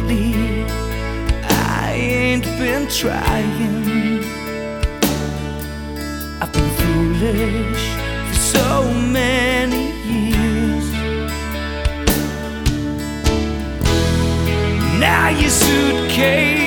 lately I ain't been trying. I've been foolish for so many years. Now your suitcase